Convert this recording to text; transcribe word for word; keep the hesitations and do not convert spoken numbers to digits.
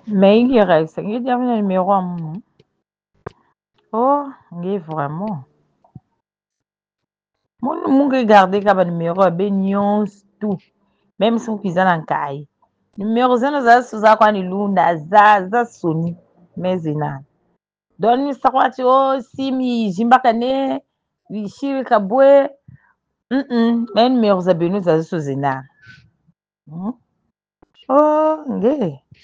Mais il reste. Il y a un numéro à mon. Oh, il est vraiment. Mon mon regarder comme numéro à Benyon tout. Même son cousin en caille. Numéro zéro za suza kwa ni lunda za za soni mezina. Doni sakwati o simi jimbaka ne wishiri kabwe. Mm mm. Mais numéro za benu za suzina. Oh, nge.